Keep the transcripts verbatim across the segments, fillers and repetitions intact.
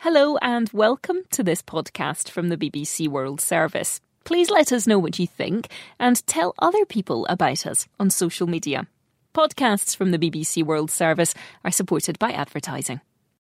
Hello and welcome to this podcast from the B B C World Service. Please let us know what you think and tell other people about us on social media. Podcasts from the B B C World Service are supported by advertising.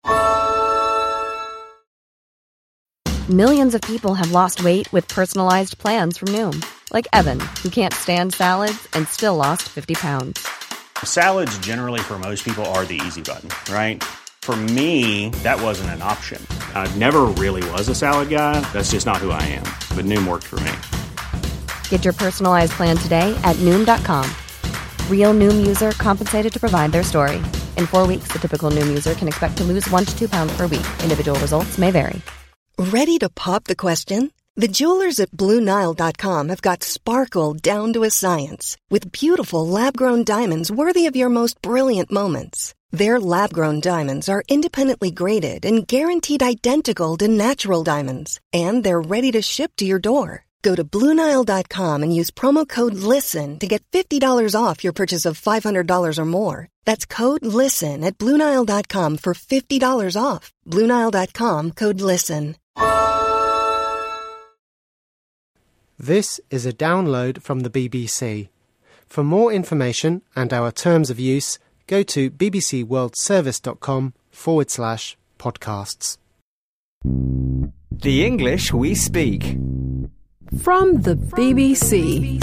Millions of people have lost weight with personalized plans from Noom. Like Evan, who can't stand salads and still lost fifty pounds. Salads generally for most people are the easy button, right? For me, that wasn't an option. I never really was a salad guy. That's just not who I am. But Noom worked for me. Get your personalized plan today at Noom dot com. Real Noom user compensated to provide their story. In four weeks, the typical Noom user can expect to lose one to two pounds per week. Individual results may vary. Ready to pop the question? The jewelers at Blue Nile dot com have got sparkle down to a science with beautiful lab-grown diamonds worthy of your most brilliant moments. Their lab-grown diamonds are independently graded and guaranteed identical to natural diamonds. And they're ready to ship to your door. Go to Blue Nile dot com and use promo code LISTEN to get fifty dollars off your purchase of five hundred dollars or more. That's code LISTEN at Blue Nile dot com for fifty dollars off. Blue Nile dot com, code LISTEN. This is a download from the B B C. For more information and our terms of use, go to bbcworldservice.com forward slash podcasts. The English we speak. From the B B C.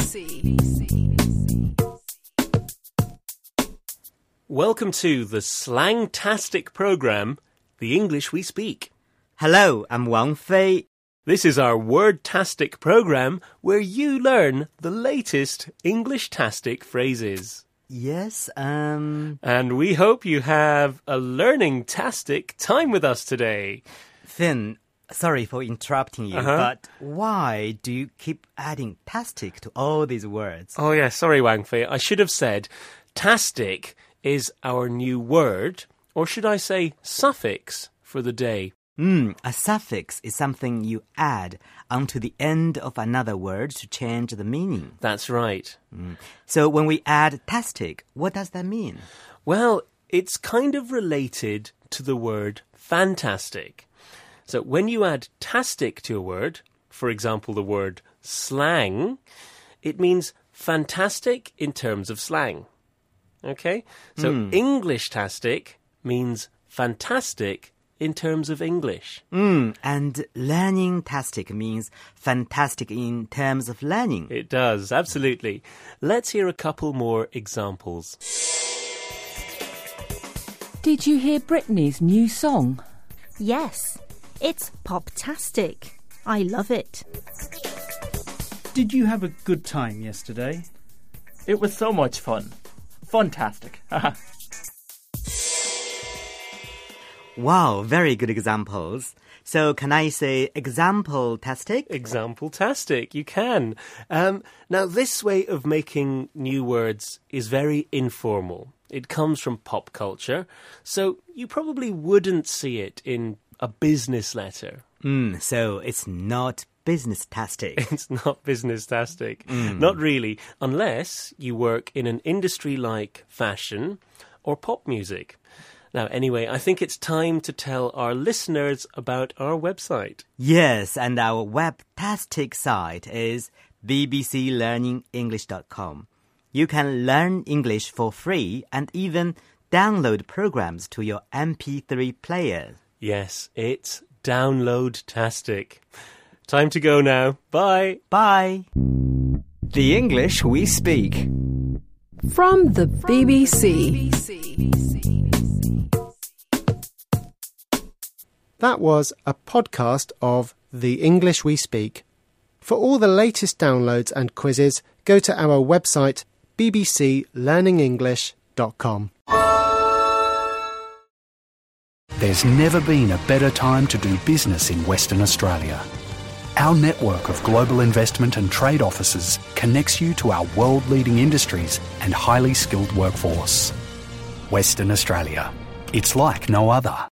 Welcome to the slang-tastic programme, The English We Speak. Hello, I'm Wang Fei. This is our word-tastic programme where you learn the latest English-tastic phrases. Yes, um... And we hope you have a learning-tastic time with us today. Finn, sorry for interrupting you, uh-huh. but why do you keep adding tastic to all these words? Oh, yeah, sorry, Wang Fei. I should have said tastic is our new word, or should I say suffix for the day. Mm, a suffix is something you add onto the end of another word to change the meaning. That's right. Mm. So when we add tastic, what does that mean? Well, it's kind of related to the word fantastic. So when you add tastic to a word, for example, the word slang, it means fantastic in terms of slang. Okay? So mm. English-tastic means fantastic in terms of English. Mm, and learning-tastic means fantastic in terms of learning. It does, absolutely. Let's hear a couple more examples. Did you hear Britney's new song? Yes, it's pop-tastic. I love it. Did you have a good time yesterday? It was so much fun. Fantastic. Wow, very good examples. So can I say example-tastic? Example-tastic, you can. Um, now, this way of making new words is very informal. It comes from pop culture, so you probably wouldn't see it in a business letter. Mm, so it's not business-tastic. It's not business-tastic. Mm. Not really, unless you work in an industry like fashion or pop music. Now, anyway, I think it's time to tell our listeners about our website. Yes, and our web-tastic site is b b c learning english dot com. You can learn English for free and even download programs to your M P three player. Yes, it's download-tastic. Time to go now. Bye. Bye. The English we speak. From the B B C. That was a podcast of The English We Speak. For all the latest downloads and quizzes, go to our website b b c learning english dot com. There's never been a better time to do business in Western Australia. Our network of global investment and trade offices connects you to our world-leading industries and highly skilled workforce. Western Australia. It's like no other.